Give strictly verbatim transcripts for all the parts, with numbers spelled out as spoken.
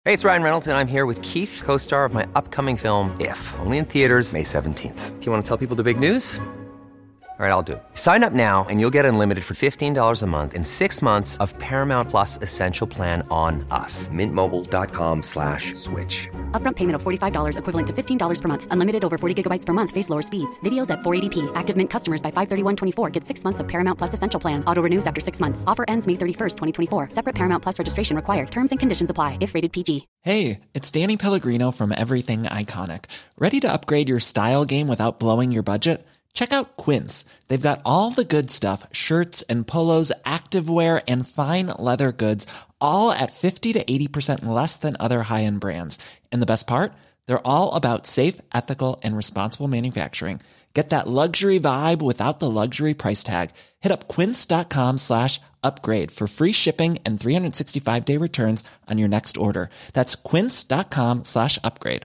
Hey, it's Ryan Reynolds, and I'm here with Keith, co-star of my upcoming film, If, only in theaters May seventeenth. Do you want to tell people the big news? All right, I'll do it. Sign up now and you'll get unlimited for fifteen dollars a month and six months of Paramount Plus Essential Plan on us. Mint Mobile dot com slash switch. Upfront payment of forty-five dollars equivalent to fifteen dollars per month. Unlimited over forty gigabytes per month. Face lower speeds. Videos at four eighty p. Active Mint customers by five thirty-one twenty-four get six months of Paramount Plus Essential Plan. Auto renews after six months. Offer ends May thirty-first, twenty twenty-four. Separate Paramount Plus registration required. Terms and conditions apply if rated P G. Hey, it's Danny Pellegrino from Everything Iconic. Ready to upgrade your style game without blowing your budget? Check out Quince. They've got all the good stuff, shirts and polos, activewear, and fine leather goods, all at fifty to eighty percent less than other high-end brands. And the best part? They're all about safe, ethical, and responsible manufacturing. Get that luxury vibe without the luxury price tag. Hit up quince.com slash upgrade for free shipping and three sixty-five day returns on your next order. That's quince.com slash upgrade.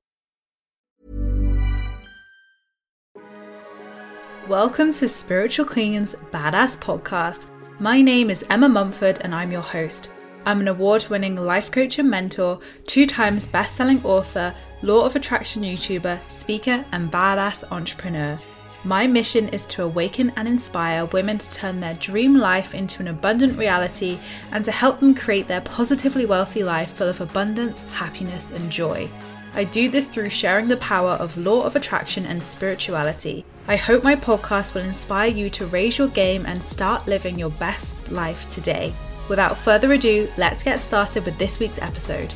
Welcome to Spiritual Queen's Badass Podcast. My name is Emma Mumford and I'm your host. I'm an award-winning life coach and mentor, two times best-selling author, Law of Attraction YouTuber, speaker, and badass entrepreneur. My mission is to awaken and inspire women to turn their dream life into an abundant reality and to help them create their positively wealthy life full of abundance, happiness, and joy. I do this through sharing the power of law of attraction and spirituality. I hope my podcast will inspire you to raise your game and start living your best life today. Without further ado, let's get started with this week's episode.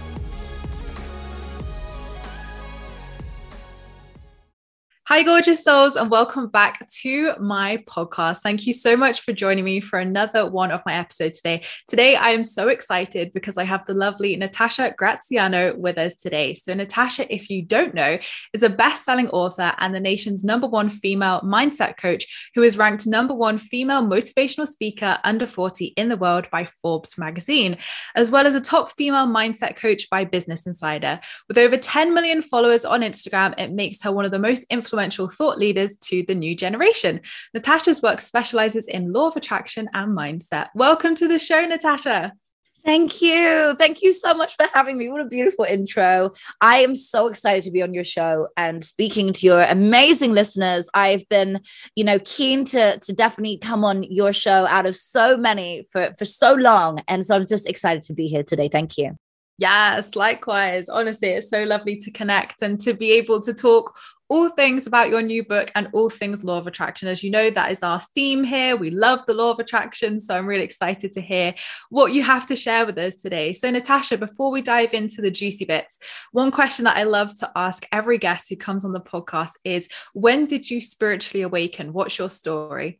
Hi, gorgeous souls, and welcome back to my podcast. Thank you so much for joining me for another one of my episodes today. Today, I am so excited because I have the lovely Natasha Graziano with us today. So Natasha, if you don't know, is a best-selling author and the nation's number one female mindset coach who is ranked number one female motivational speaker under forty in the world by Forbes magazine, as well as a top female mindset coach by Business Insider. With over ten million followers on Instagram, it makes her one of the most influential influential thought leaders to the new generation. Natasha's work specializes in law of attraction and mindset. Welcome to the show, Natasha. Thank you. Thank you so much for having me. What a beautiful intro. I am so excited to be on your show and speaking to your amazing listeners. I've been, you know, keen to, to definitely come on your show out of so many for, for so long. And so I'm just excited to be here today. Thank you. Yes, likewise. Honestly, it's so lovely to connect and to be able to talk all things about your new book and all things law of attraction. As you know, that is our theme here. We love the law of attraction. So I'm really excited to hear what you have to share with us today. So Natasha, before we dive into the juicy bits, one question that I love to ask every guest who comes on the podcast is, when did you spiritually awaken? What's your story?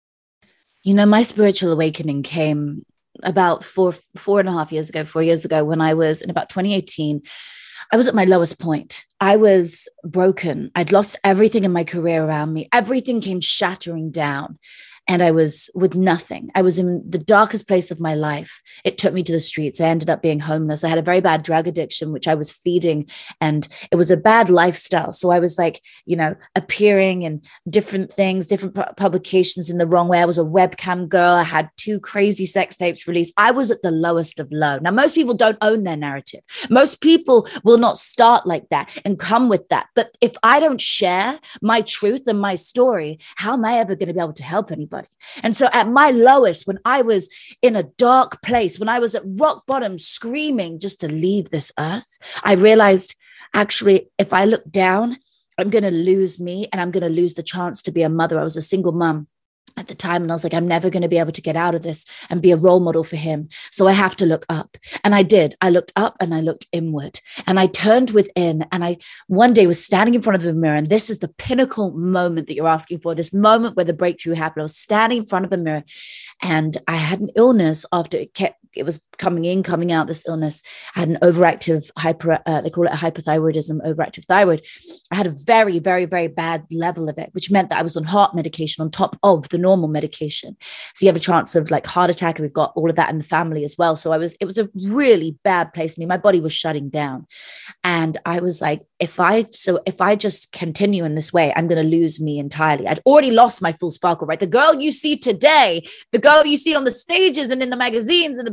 You know, my spiritual awakening came about four, four and a half years ago, four years ago, when I was in about twenty eighteen. I was at my lowest point. I was broken. I'd lost everything in my career around me. Everything came shattering down. And I was with nothing. I was in the darkest place of my life. It took me to the streets. I ended up being homeless. I had a very bad drug addiction, which I was feeding. And it was a bad lifestyle. So I was like, you know, appearing in different things, different pu- publications in the wrong way. I was a webcam girl. I had two crazy sex tapes released. I was at the lowest of low. Now, most people don't own their narrative. Most people will not start like that and come with that. But if I don't share my truth and my story, how am I ever going to be able to help anybody? And so at my lowest, when I was in a dark place, when I was at rock bottom screaming just to leave this earth, I realized actually, if I look down, I'm going to lose me and I'm going to lose the chance to be a mother. I was a single mom at the time. And I was like, I'm never going to be able to get out of this and be a role model for him. So I have to look up. And I did. I looked up and I looked inward and I turned within. And I one day was standing in front of the mirror. And this is the pinnacle moment that you're asking for, this moment where the breakthrough happened. I was standing in front of the mirror and I had an illness after it kept it was coming in, coming out, this illness. I had an overactive hyper, uh, they call it a hypothyroidism, overactive thyroid. I had a very, very, very bad level of it, which meant that I was on heart medication on top of the normal medication. So you have a chance of like heart attack. And we've got all of that in the family as well. So I was, it was a really bad place for me. My body was shutting down. And I was like, if I, so if I just continue in this way, I'm going to lose me entirely. I'd already lost my full sparkle, right? The girl you see today, the girl you see on the stages and in the magazines and the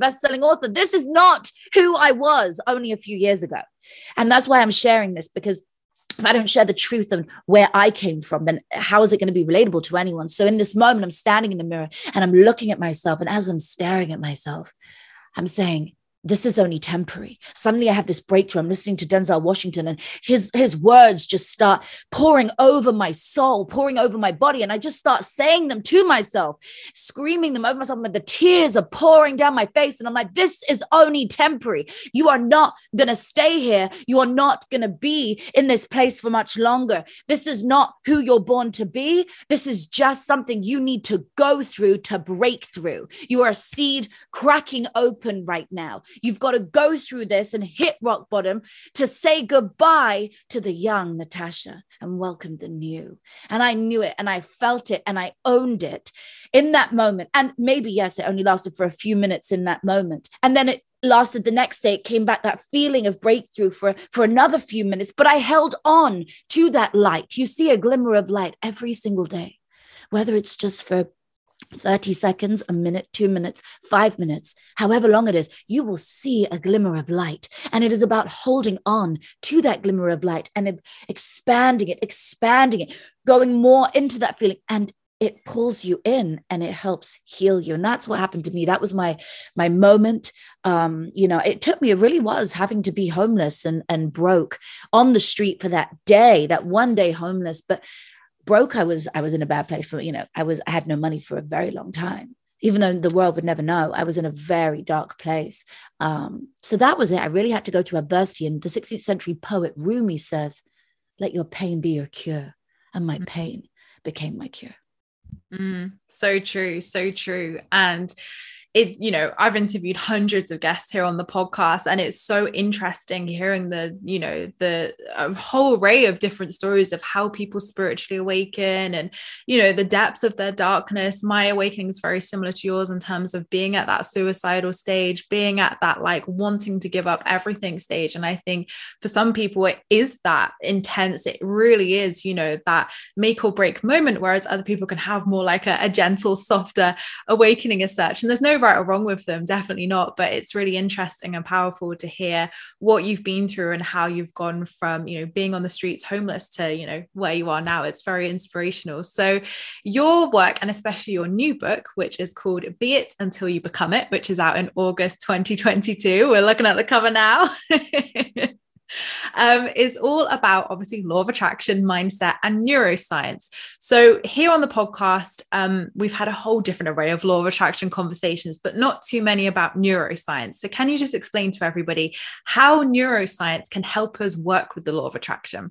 best-selling author. This is not who I was only a few years ago. And that's why I'm sharing this, because if I don't share the truth of where I came from, then how is it going to be relatable to anyone? So in this moment, I'm standing in the mirror and I'm looking at myself. And as I'm staring at myself, I'm saying, this is only temporary. Suddenly I have this breakthrough. I'm listening to Denzel Washington, and his, his words just start pouring over my soul, pouring over my body. And I just start saying them to myself, screaming them over myself. And the tears are pouring down my face. And I'm like, this is only temporary. You are not going to stay here. You are not going to be in this place for much longer. This is not who you're born to be. This is just something you need to go through to break through. You are a seed cracking open right now. You've got to go through this and hit rock bottom to say goodbye to the young Natasha and welcome the new. And I knew it, and I felt it, and I owned it in that moment. And maybe, yes, it only lasted for a few minutes in that moment. And then it lasted the next day. It came back, that feeling of breakthrough for, for another few minutes. But I held on to that light. You see a glimmer of light every single day, whether it's just for thirty seconds, a minute, two minutes, five minutes, however long it is, you will see a glimmer of light. And it is about holding on to that glimmer of light and expanding it, expanding it, going more into that feeling. And it pulls you in and it helps heal you. And that's what happened to me. That was my, my moment. Um, you know, it took me, it really was having to be homeless and, and broke on the street for that day, that one day homeless, but broke, I was, I was in a bad place for, you know, I was, I had no money for a very long time, even though the world would never know. I was in a very dark place. Um, so that was it. I really had to go to adversity. And the sixteenth century poet Rumi says, let your pain be your cure. And my pain became my cure. Mm, so true. So true. And it, you know, I've interviewed hundreds of guests here on the podcast, and it's so interesting hearing the, you know, the a whole array of different stories of how people spiritually awaken and, you know, the depths of their darkness. My awakening is very similar to yours in terms of being at that suicidal stage, being at that like wanting to give up everything stage. And I think for some people it is that intense. It really is, you know, that make or break moment, whereas other people can have more like a, a gentle, softer awakening as such. And there's no right or wrong with them, definitely not, but it's really interesting and powerful to hear what you've been through and how you've gone from, you know, being on the streets homeless to, you know, where you are now. It's very inspirational. So your work, and especially your new book, which is called Be It Until You Become It, which is out in August twenty twenty-two, we're looking at the cover now. Um, is all about obviously law of attraction, mindset, and neuroscience. So here on the podcast, um, we've had a whole different array of law of attraction conversations, but not too many about neuroscience. So can you just explain to everybody how neuroscience can help us work with the law of attraction?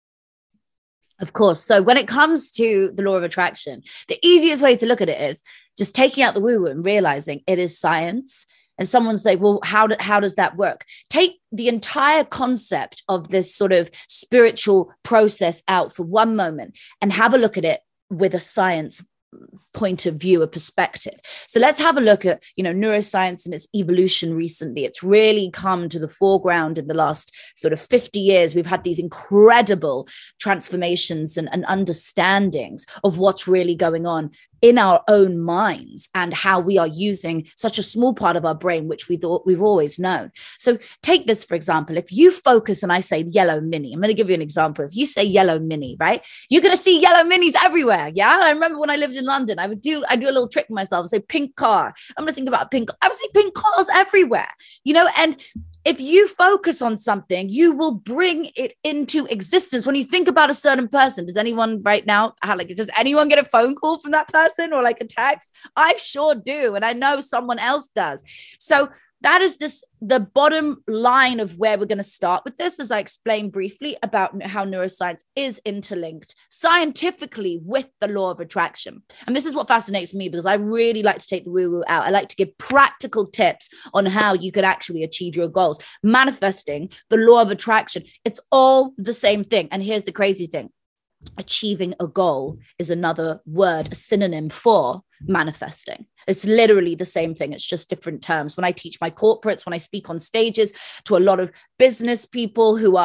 Of course. So when it comes to the law of attraction, the easiest way to look at it is just taking out the woo-woo and realizing it is science. And someone's like, well, how, do, how does that work? Take the entire concept of this sort of spiritual process out for one moment and have a look at it with a science point of view, a perspective. So let's have a look at, you know, neuroscience and its evolution recently. It's really come to the foreground in the last sort of fifty years. We've had these incredible transformations and, and understandings of what's really going on in our own minds and how we are using such a small part of our brain, which we thought we've always known. So take this, for example, if you focus and I say yellow mini, I'm going to give you an example. If you say yellow mini, right, you're going to see yellow minis everywhere. Yeah. I remember when I lived in London, I would do, I do a little trick myself, say pink car. I'm going to think about pink. I would see pink cars everywhere, you know, and if you focus on something, you will bring it into existence. When you think about a certain person, does anyone right now, how, like, does anyone get a phone call from that person or like a text? I sure do. And I know someone else does. So that is this, the bottom line of where we're going to start with this, as I explained briefly about how neuroscience is interlinked scientifically with the law of attraction. And this is what fascinates me, because I really like to take the woo-woo out. I like to give practical tips on how you could actually achieve your goals. Manifesting, the law of attraction, it's all the same thing. And here's the crazy thing. Achieving a goal is another word, a synonym for manifesting. It's literally the same thing. It's just different terms. When I teach my corporates, when I speak on stages to a lot of business people who are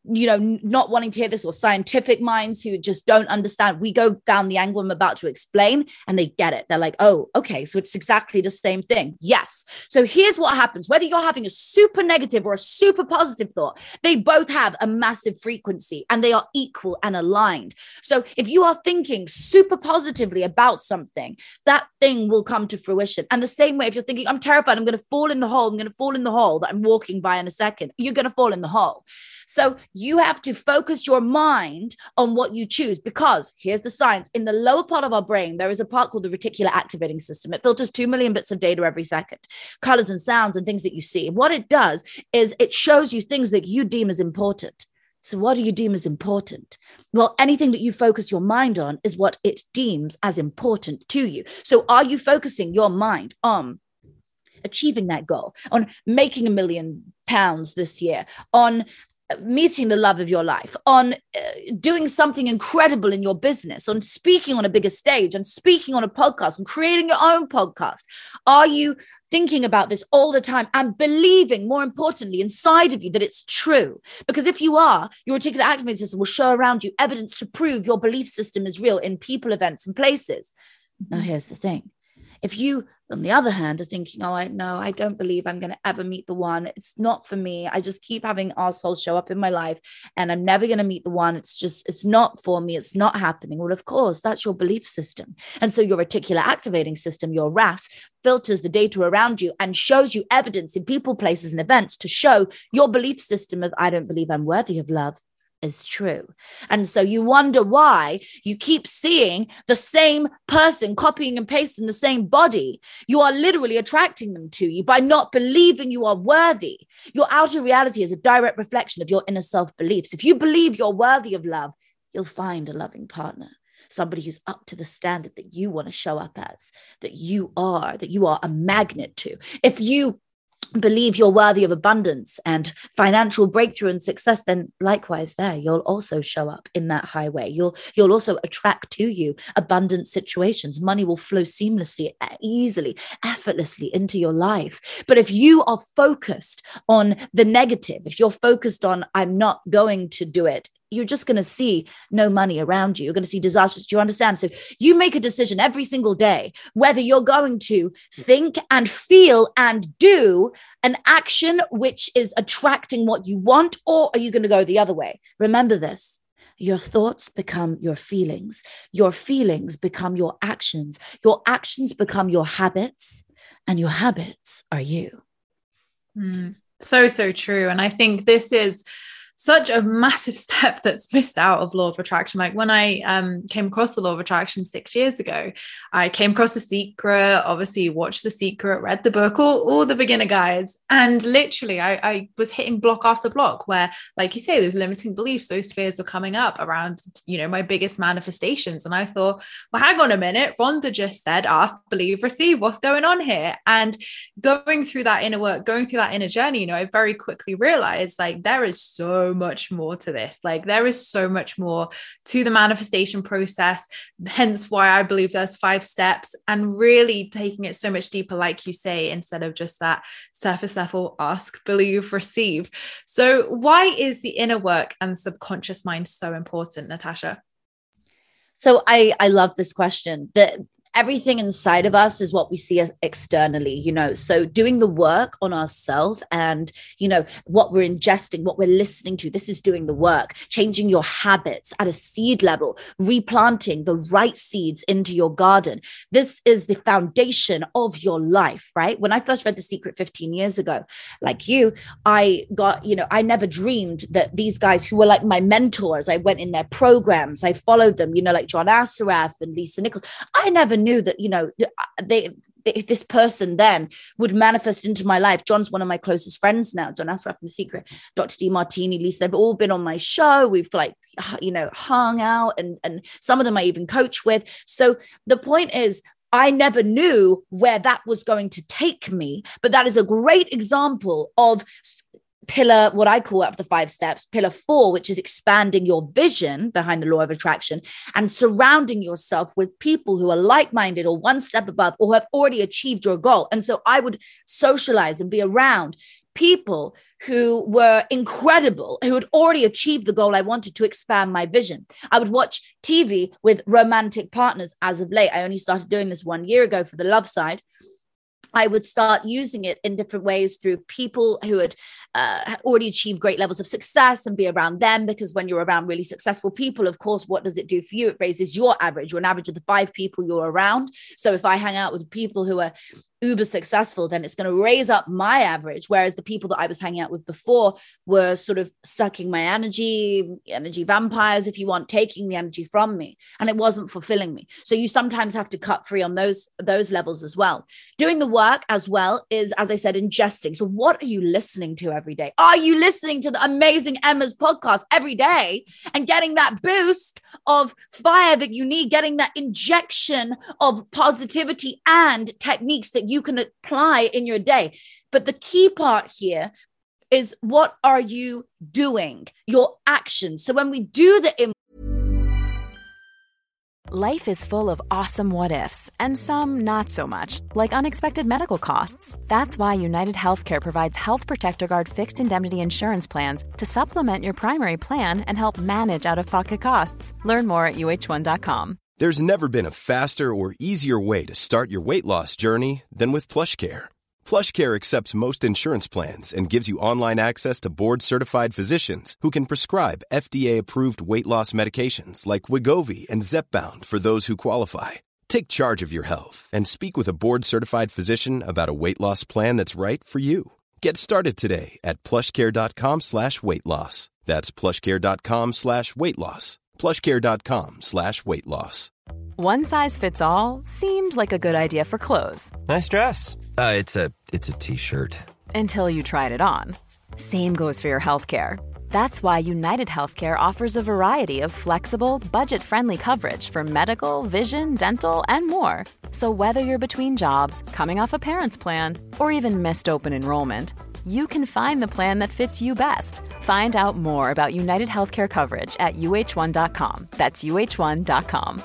you know, not wanting to hear this, or scientific minds who just don't understand. We go down the angle I'm about to explain and they get it. They're like, oh, okay, so it's exactly the same thing. Yes. So here's what happens. Whether you're having a super negative or a super positive thought, they both have a massive frequency and they are equal and aligned. So if you are thinking super positively about something, that thing will come to fruition. And the same way, if you're thinking, I'm terrified, I'm going to fall in the hole, I'm going to fall in the hole that I'm walking by in a second, you're going to fall in the hole. So you have to focus your mind on what you choose, because here's the science. In the lower part of our brain, there is a part called the reticular activating system. It filters two million bits of data every second, colors and sounds and things that you see. What it does is it shows you things that you deem as important. So what do you deem as important? Well, anything that you focus your mind on is what it deems as important to you. So are you focusing your mind on achieving that goal, on making a million pounds this year, on meeting the love of your life, on uh, doing something incredible in your business, on speaking on a bigger stage, and speaking on a podcast, and creating your own podcast? Are you thinking about this all the time and believing, more importantly, inside of you that it's true? Because if you are, your reticular activating system will show around you evidence to prove your belief system is real in people, events, and places. Now, here's the thing. If you, on the other hand, are thinking, oh, I no, I don't believe I'm going to ever meet the one. It's not for me. I just keep having assholes show up in my life and I'm never going to meet the one. It's just, it's not for me. It's not happening. Well, of course, that's your belief system. And so your reticular activating system, your R A S, filters the data around you and shows you evidence in people, places, and events to show your belief system of, I don't believe I'm worthy of love, is true. And so you wonder why you keep seeing the same person copying and pasting the same body. You are literally attracting them to you by not believing you are worthy. Your outer reality is a direct reflection of your inner self-beliefs. If you believe you're worthy of love, you'll find a loving partner, somebody who's up to the standard that you want to show up as, that you are, that you are a magnet to. If you believe you're worthy of abundance and financial breakthrough and success, then likewise there, you'll also show up in that highway. You'll, you'll also attract to you abundant situations. Money will flow seamlessly, easily, effortlessly into your life. But if you are focused on the negative, if you're focused on, I'm not going to do it, you're just going to see no money around you. You're going to see disasters. Do you understand? So you make a decision every single day, whether you're going to think and feel and do an action which is attracting what you want, or are you going to go the other way? Remember this. Your thoughts become your feelings. Your feelings become your actions. Your actions become your habits, and your habits are you. Mm, so, so true. And I think this is such a massive step that's missed out of law of attraction. Like when I um, came across the law of attraction six years ago, I came across The Secret, obviously watched The Secret, read the book, all, all the beginner guides. And literally I, I was hitting block after block where, like you say, those limiting beliefs, those fears were coming up around, you know, my biggest manifestations. And I thought, well, hang on a minute. Rhonda just said, ask, believe, receive. What's going on here? And going through that inner work, going through that inner journey, you know, I very quickly realized like there is so much more to this. Like there is so much more to the manifestation process, hence why I believe there's five steps, and really taking it so much deeper, like you say, instead of just that surface level ask, believe, receive. So why is the inner work and subconscious mind so important, Natasha? So I, I love this question. That everything inside of us is what we see externally, you know, so doing the work on ourselves and, you know, what we're ingesting, what we're listening to, this is doing the work, changing your habits at a seed level, replanting the right seeds into your garden. This is the foundation of your life, right? When I first read The Secret fifteen years ago, like you, I got, you know, I never dreamed that these guys who were like my mentors, I went in their programs, I followed them, you know, like John Assaraf and Lisa Nichols. I never knew that, you know, they, they this person then would manifest into my life. John's one of my closest friends now, John Assaraf from The Secret, Doctor Demartini, Lisa, they've all been on my show. We've like, you know, hung out, and, and some of them I even coach with. So the point is, I never knew where that was going to take me, but that is a great example of pillar, what I call out of the five steps, pillar four, which is expanding your vision behind the law of attraction and surrounding yourself with people who are like-minded or one step above or have already achieved your goal. And so I would socialize and be around people who were incredible, who had already achieved the goal I wanted to expand my vision. I would watch T V with romantic partners as of late. I only started doing this one year ago for the love side. I would start using it in different ways through people who had uh, already achieved great levels of success and be around them, because when you're around really successful people, of course, what does it do for you? It raises your average. You're an average of the five people you're around. So if I hang out with people who are uber successful, then it's going to raise up my average. Whereas the people that I was hanging out with before were sort of sucking my energy, energy vampires, if you want, taking the energy from me. And it wasn't fulfilling me. So you sometimes have to cut free on those, those levels as well. Doing the work as well is, as I said, ingesting. So what are you listening to every day? Are you listening to the amazing Emma's podcast every day and getting that boost of fire that you need, getting that injection of positivity and techniques that you you can apply in your day? But the key part here is, what are you doing? Your actions. So when we do the im- Life is full of awesome what ifs and some not so much, like unexpected medical costs. That's why United Healthcare provides Health Protector Guard fixed indemnity insurance plans to supplement your primary plan and help manage out-of-pocket costs. Learn more at U H one dot com. There's never been a faster or easier way to start your weight loss journey than with PlushCare. PlushCare accepts most insurance plans and gives you online access to board-certified physicians who can prescribe F D A-approved weight loss medications like Wegovy and Zepbound for those who qualify. Take charge of your health and speak with a board-certified physician about a weight loss plan that's right for you. Get started today at plushcare.com slash weight loss. That's plushcare.com slash weight loss. plushcare.com slash weight loss. One size fits all seemed like a good idea for clothes. Nice dress. Uh, it's a it's a t-shirt. Until you tried it on. Same goes for your healthcare. That's why United Healthcare offers a variety of flexible, budget-friendly coverage for medical, vision, dental, and more. So whether you're between jobs, coming off a parent's plan, or even missed open enrollment, you can find the plan that fits you best. Find out more about United Healthcare coverage at U H one dot com. That's U H one dot com.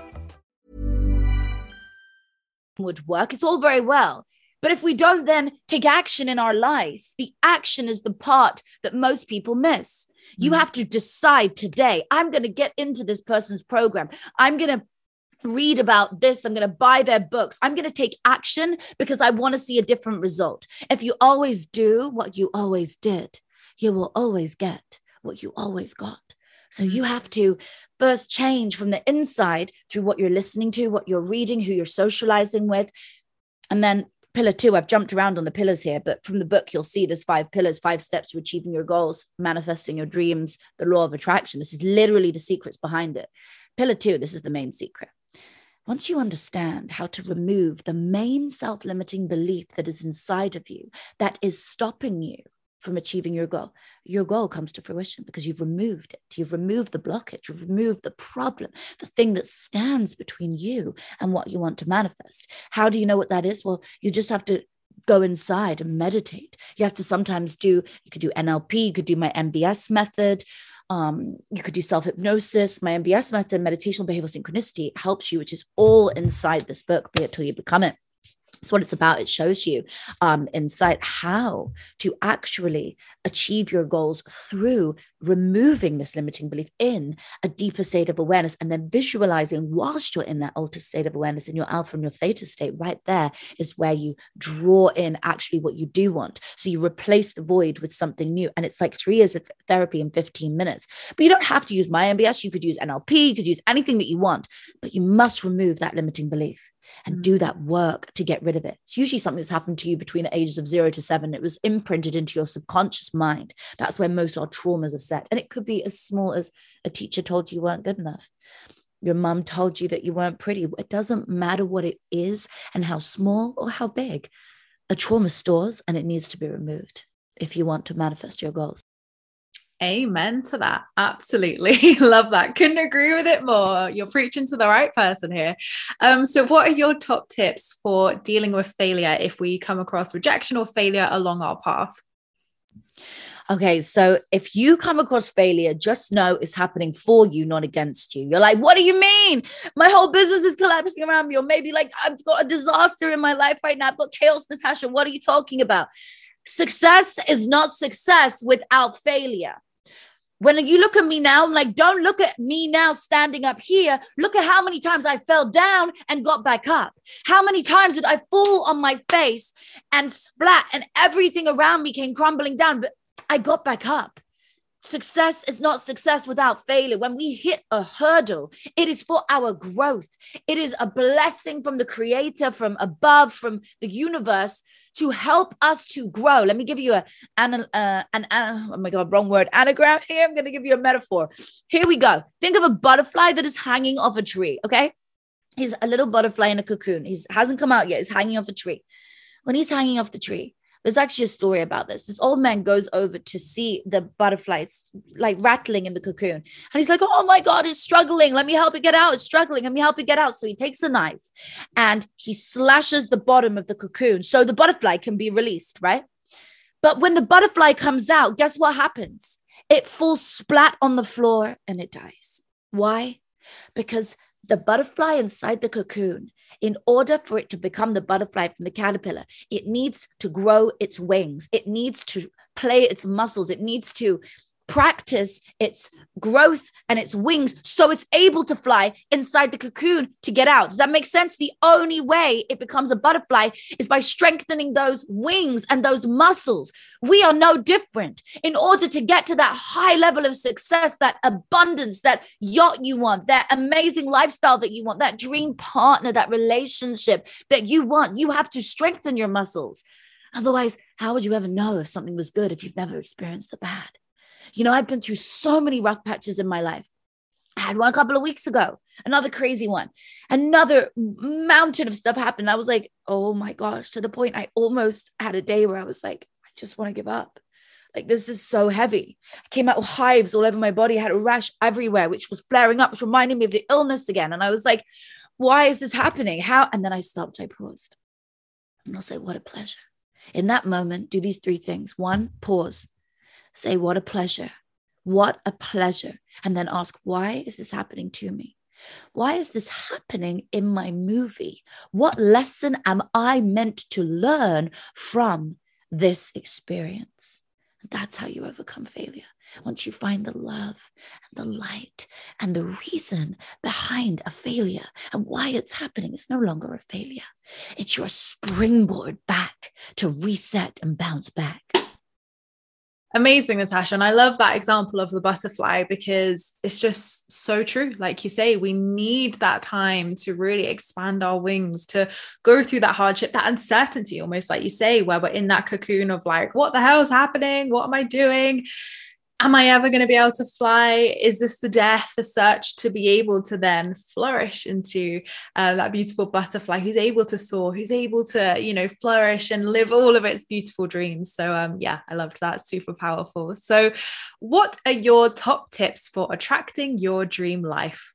Would work. It's all very well. But if we don't then take action in our life, the action is the part that most people miss. You have to decide today, I'm going to get into this person's program. I'm going to read about this. I'm going to buy their books. I'm going to take action because I want to see a different result. If you always do what you always did, you will always get what you always got. So you have to first change from the inside through what you're listening to, what you're reading, who you're socializing with. And then pillar two, I've jumped around on the pillars here, but from the book, you'll see there's five pillars, five steps to achieving your goals, manifesting your dreams, the law of attraction. This is literally the secrets behind it. Pillar two, this is the main secret. Once you understand how to remove the main self-limiting belief that is inside of you, that is stopping you from achieving your goal, your goal comes to fruition because you've removed it. You've removed the blockage. You've removed the problem, the thing that stands between you and what you want to manifest. How do you know what that is? Well, you just have to go inside and meditate. You have to sometimes do, you could do N L P, you could do my M B S method. Um, you could do self-hypnosis. My M B S method, meditational behavioral synchronicity, helps you, which is all inside this book, Be It Till You Become It. It's what it's about. It shows you um, insight how to actually achieve your goals through removing this limiting belief in a deeper state of awareness, and then visualizing whilst you're in that altered state of awareness in your alpha and your theta state. Right there is where you draw in actually what you do want. So you replace the void with something new. And it's like three years of therapy in fifteen minutes. But you don't have to use my M B S. You could use N L P. You could use anything that you want, but you must remove that limiting belief and do that work to get rid of it. It's usually something that's happened to you between the ages of zero to seven. It was imprinted into your subconscious mind. That's where most of our traumas are set. And it could be as small as a teacher told you you weren't good enough. Your mum told you that you weren't pretty. It doesn't matter what it is and how small or how big. A trauma stores, and it needs to be removed if you want to manifest your goals. Amen to that. Absolutely. Love that. Couldn't agree with it more. You're preaching to the right person here. Um, so what are your top tips for dealing with failure if we come across rejection or failure along our path? Okay, so if you come across failure, just know it's happening for you, not against you. You're like, what do you mean? My whole business is collapsing around me. Or maybe like, I've got a disaster in my life right now. I've got chaos, Natasha. What are you talking about? Success is not success without failure. When you look at me now, I'm like, don't look at me now standing up here. Look at how many times I fell down and got back up. How many times did I fall on my face and splat and everything around me came crumbling down, but I got back up. Success is not success without failure. When we hit a hurdle, it is for our growth. It is a blessing from the creator, from above, from the universe to help us to grow. Let me give you a, an, uh, an, uh, oh my God, wrong word, anagram here. I'm going to give you a metaphor. Here we go. Think of a butterfly that is hanging off a tree, okay? He's a little butterfly in a cocoon. He hasn't come out yet. He's hanging off a tree. When he's hanging off the tree, there's actually a story about this. This old man goes over to see the butterflies like rattling in the cocoon. And he's like, oh my God, it's struggling. Let me help it get out. It's struggling. Let me help it get out. So he takes a knife and he slashes the bottom of the cocoon so the butterfly can be released, right? But when the butterfly comes out, guess what happens? It falls splat on the floor and it dies. Why? Because the butterfly inside the cocoon, in order for it to become the butterfly from the caterpillar, it needs to grow its wings. It needs to play its muscles. It needs to practice its growth and its wings so it's able to fly inside the cocoon to get out. Does that make sense? The only way it becomes a butterfly is by strengthening those wings and those muscles. We are no different. In order to get to that high level of success, that abundance, that yacht you want, that amazing lifestyle that you want, that dream partner, that relationship that you want, you have to strengthen your muscles. Otherwise, how would you ever know if something was good if you've never experienced the bad? You know, I've been through so many rough patches in my life. I had one a couple of weeks ago, another crazy one, another mountain of stuff happened. I was like, oh my gosh, to the point I almost had a day where I was like, I just want to give up. Like, this is so heavy. I came out with hives all over my body. I had a rash everywhere, which was flaring up, which reminded me of the illness again. And I was like, why is this happening? How? And then I stopped, I paused. And I'll say, what a pleasure. In that moment, do these three things. One, pause. Say, what a pleasure. What a pleasure. And then ask, why is this happening to me? Why is this happening in my movie? What lesson am I meant to learn from this experience? And that's how you overcome failure. Once you find the love and the light and the reason behind a failure and why it's happening, it's no longer a failure. It's your springboard back to reset and bounce back. Amazing, Natasha. And I love that example of the butterfly because it's just so true. Like you say, we need that time to really expand our wings, to go through that hardship, that uncertainty, almost like you say, where we're in that cocoon of like, what the hell is happening? What am I doing? Am I ever going to be able to fly? Is this the death, the search to be able to then flourish into uh, that beautiful butterfly who's able to soar, who's able to, you know, flourish and live all of its beautiful dreams. So um, yeah, I loved that. Super powerful. So what are your top tips for attracting your dream life?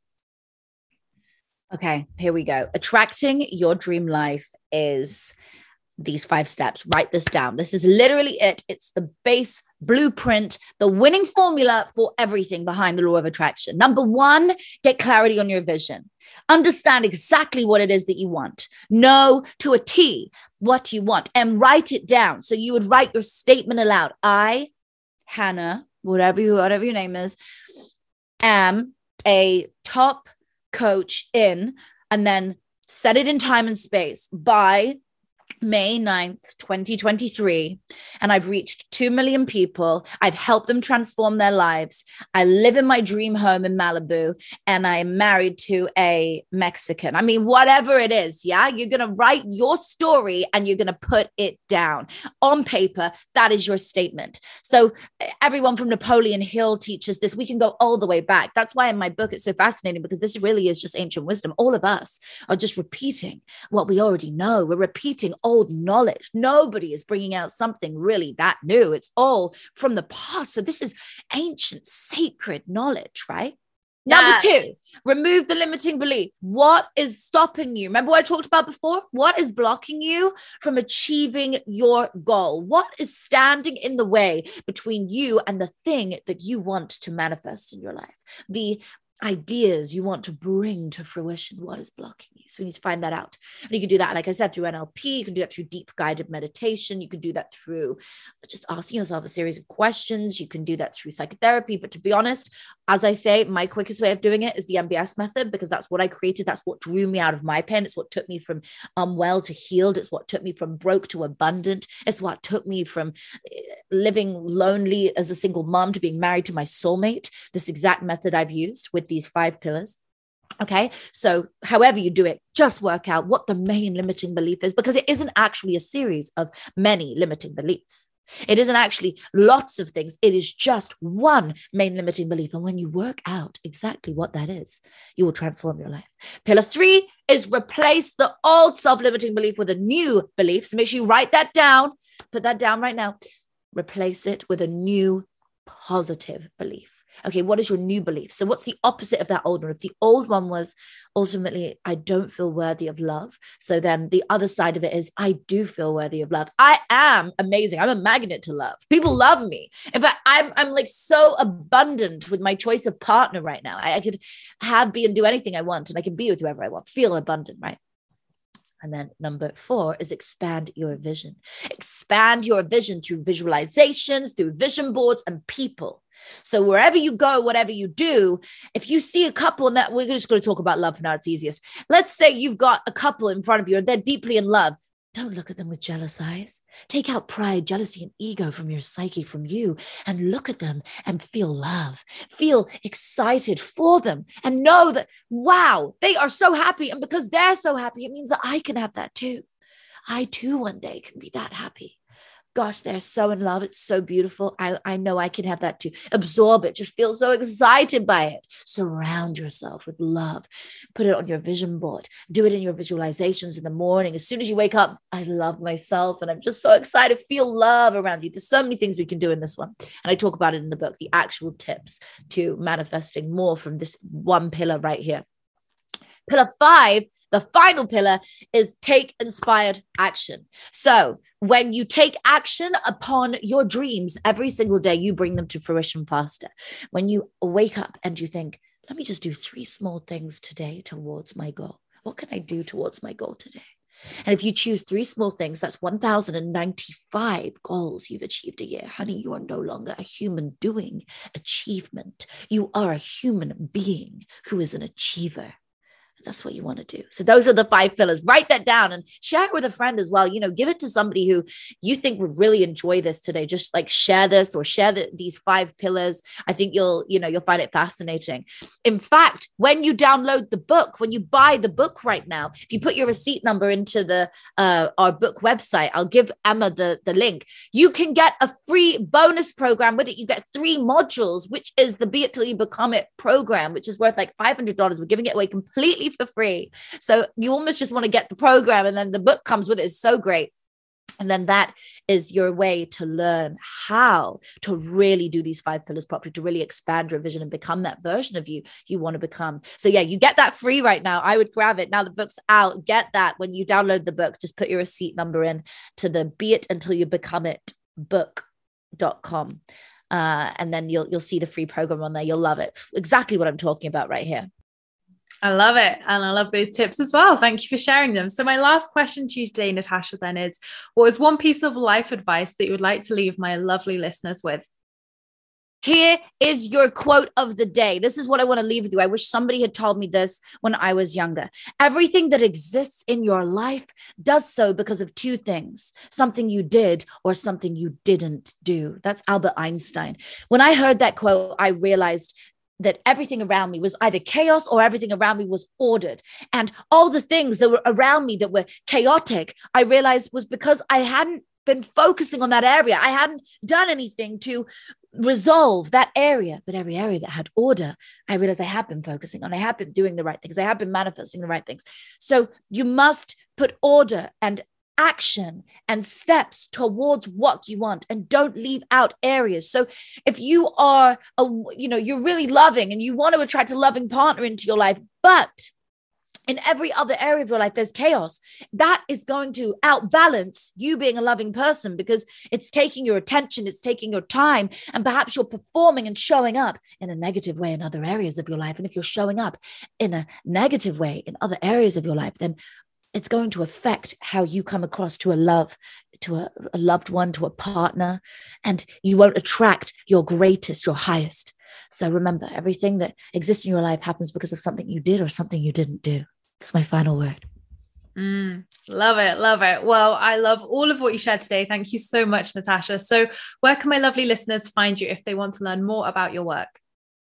Okay, here we go. Attracting your dream life is these five steps. Write this down. This is literally it. It's the base blueprint, the winning formula for everything behind the law of attraction. Number one, get clarity on your vision. Understand exactly what it is that you want. Know to a T what you want and write it down. So you would write your statement aloud. I, Hannah, whatever you, whatever your name is, am a top coach in, and then set it in time and space by May ninth, twenty twenty-three, and I've reached two million people. I've helped them transform their lives. I live in my dream home in Malibu, and I'm married to a Mexican. I mean, whatever it is, yeah, you're going to write your story and you're going to put it down on paper. That is your statement. So everyone from Napoleon Hill teaches this. We can go all the way back. That's why in my book, it's so fascinating, because this really is just ancient wisdom. All of us are just repeating what we already know. We're repeating old knowledge. Nobody is bringing out something really that new. It's all from the past. So this is ancient, sacred knowledge, right? Yeah. Number two, remove the limiting belief. What is stopping you? Remember what I talked about before? What is blocking you from achieving your goal? What is standing in the way between you and the thing that you want to manifest in your life? The ideas you want to bring to fruition. What is blocking you? So we need to find that out. And you can do that, like I said, through N L P. You can do that through deep guided meditation. You can do that through just asking yourself a series of questions. You can do that through psychotherapy. But to be honest, as I say, my quickest way of doing it is the M B S method, because that's what I created. That's what drew me out of my pain. It's what took me from unwell to healed. It's what took me from broke to abundant. It's what took me from living lonely as a single mom to being married to my soulmate. This exact method I've used with these five pillars. Okay. So however you do it, just work out what the main limiting belief is, because it isn't actually a series of many limiting beliefs. It isn't actually lots of things. It is just one main limiting belief. And when you work out exactly what that is, you will transform your life. Pillar three is replace the old self-limiting belief with a new belief. So make sure you write that down. Put that down right now. Replace it with a new positive belief. Okay, what is your new belief? So what's the opposite of that old one? If the old one was ultimately, I don't feel worthy of love. So then the other side of it is, I do feel worthy of love. I am amazing. I'm a magnet to love. People love me. In fact, I'm, I'm like so abundant with my choice of partner right now. I, I could have, be, and do anything I want, and I can be with whoever I want. Feel abundant, right? And then number four is expand your vision. Expand your vision through visualizations, through vision boards and people. So wherever you go, whatever you do, if you see a couple, and that we're just going to talk about love for now, it's easiest. Let's say you've got a couple in front of you and they're deeply in love. Don't look at them with jealous eyes. Take out pride, jealousy, and ego from your psyche, from you, and look at them and feel love. Feel excited for them and know that, wow, they are so happy. And because they're so happy, it means that I can have that too. I too one day can be that happy. Gosh, they're so in love. It's so beautiful. I, I know I can have that too. Absorb it. Just feel so excited by it. Surround yourself with love. Put it on your vision board. Do it in your visualizations in the morning. As soon as you wake up, I love myself and I'm just so excited. Feel love around you. There's so many things we can do in this one. And I talk about it in the book, the actual tips to manifesting more from this one pillar right here. Pillar five, the final pillar, is take inspired action. So when you take action upon your dreams every single day, you bring them to fruition faster. When you wake up and you think, let me just do three small things today towards my goal. What can I do towards my goal today? And if you choose three small things, that's one thousand ninety-five goals you've achieved a year. Honey, you are no longer a human doing achievement. You are a human being who is an achiever. That's what you want to do. So those are the five pillars. Write that down and share it with a friend as well. You know, give it to somebody who you think would really enjoy this today. Just like share this or share the, these five pillars. I think you'll, you know, you'll find it fascinating. In fact, when you download the book, when you buy the book right now, if you put your receipt number into the uh, our book website, I'll give Emma the, the link. You can get a free bonus program with it. You get three modules, which is the Be It Till You Become It program, which is worth like five hundred dollars. We're giving it away completely for free. So you almost just want to get the program and then the book comes with it. It's so great. And then that is your way to learn how to really do these five pillars properly, to really expand your vision and become that version of you you want to become. So yeah, you get that free right now. I would grab it. Now the book's out. Get that when you download the book. Just put your receipt number in to the Be It Until You Become It book dot com. Uh, and then you'll you'll see the free program on there. You'll love it. Exactly what I'm talking about right here. I love it. And I love those tips as well. Thank you for sharing them. So my last question to you today, Natasha, then is, what is one piece of life advice that you would like to leave my lovely listeners with? Here is your quote of the day. This is what I want to leave with you. I wish somebody had told me this when I was younger. Everything that exists in your life does so because of two things: something you did or something you didn't do. That's Albert Einstein. When I heard that quote, I realized that everything around me was either chaos or everything around me was ordered. And all the things that were around me that were chaotic, I realized was because I hadn't been focusing on that area. I hadn't done anything to resolve that area. But every area that had order, I realized I have been focusing on. I have been doing the right things. I have been manifesting the right things. So you must put order and action and steps towards what you want, and don't leave out areas. So if you are a, you know, you're really loving and you want to attract a loving partner into your life, but in every other area of your life, there's chaos. That is going to outbalance you being a loving person because it's taking your attention, it's taking your time, and perhaps you're performing and showing up in a negative way in other areas of your life. And if you're showing up in a negative way in other areas of your life, then it's going to affect how you come across to a love, to a, a loved one, to a partner, and you won't attract your greatest, your highest. So remember, everything that exists in your life happens because of something you did or something you didn't do. That's my final word. Mm, love it. Love it. Well, I love all of what you shared today. Thank you so much, Natasha. So where can my lovely listeners find you if they want to learn more about your work?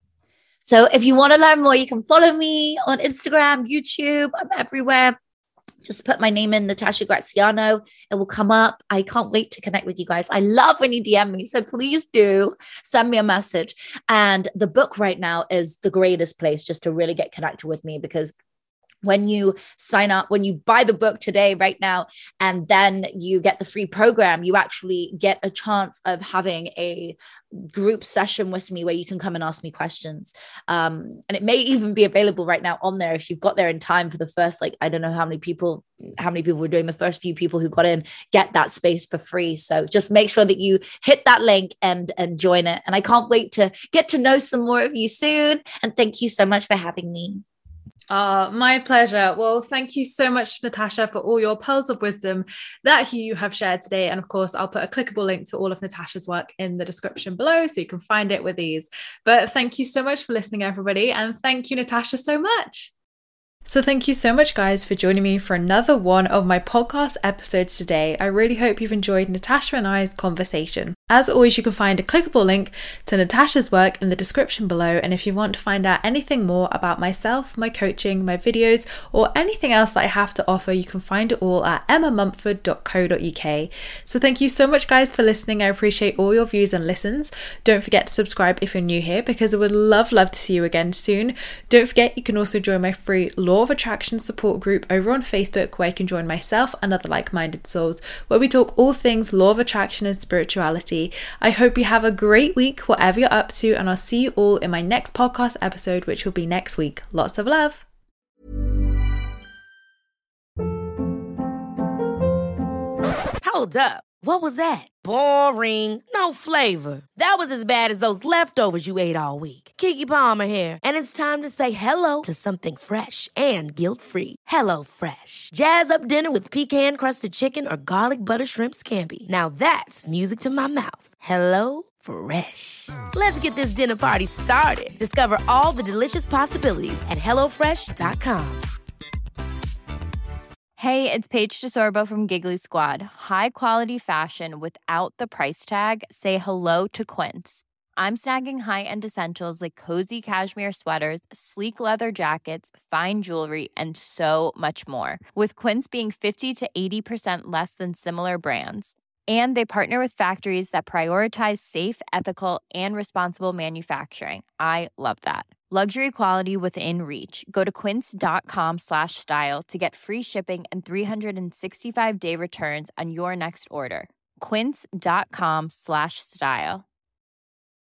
So if you want to learn more, you can follow me on Instagram, YouTube. I'm everywhere. Just put my name in, Natasha Graziano. It will come up. I can't wait to connect with you guys. I love when you D M me. So please do send me a message. And the book right now is the greatest place just to really get connected with me, because when you sign up, when you buy the book today, right now, and then you get the free program, you actually get a chance of having a group session with me where you can come and ask me questions. Um, and it may even be available right now on there if you've got there in time for the first, like, I don't know how many people, how many people were doing the first few people who got in, get that space for free. So just make sure that you hit that link and, and join it. And I can't wait to get to know some more of you soon. And thank you so much for having me. Uh, my pleasure. Well, thank you so much, Natasha, for all your pearls of wisdom that you have shared today. And of course, I'll put a clickable link to all of Natasha's work in the description below so you can find it with ease. But thank you so much for listening, everybody. And thank you, Natasha, so much. So thank you so much, guys, for joining me for another one of my podcast episodes today. I really hope you've enjoyed Natasha and I's conversation. As always, you can find a clickable link to Natasha's work in the description below. And if you want to find out anything more about myself, my coaching, my videos, or anything else that I have to offer, you can find it all at emma mumford dot co dot uk. So thank you so much, guys, for listening. I appreciate all your views and listens. Don't forget to subscribe if you're new here, because I would love, love to see you again soon. Don't forget, you can also join my free Law of Attraction support group over on Facebook, where you can join myself and other like-minded souls, where we talk all things Law of Attraction and spirituality. I hope you have a great week, whatever you're up to, and I'll see you all in my next podcast episode, which will be next week. Lots of love. Hold up. What was that? Boring. No flavor. That was as bad as those leftovers you ate all week. Keke Palmer here, and it's time to say hello to something fresh and guilt-free. Hello Fresh. Jazz up dinner with pecan-crusted chicken or garlic butter shrimp scampi. Now that's music to my mouth. Hello Fresh. Let's get this dinner party started. Discover all the delicious possibilities at hello fresh dot com. Hey, it's Paige DeSorbo from Giggly Squad. High quality fashion without the price tag. Say hello to Quince. I'm snagging high-end essentials like cozy cashmere sweaters, sleek leather jackets, fine jewelry, and so much more. With Quince being fifty to eighty percent less than similar brands. And they partner with factories that prioritize safe, ethical, and responsible manufacturing. I love that. Luxury quality within reach. Go to quince.com slash style to get free shipping and three sixty-five day returns on your next order. Quince.com slash style.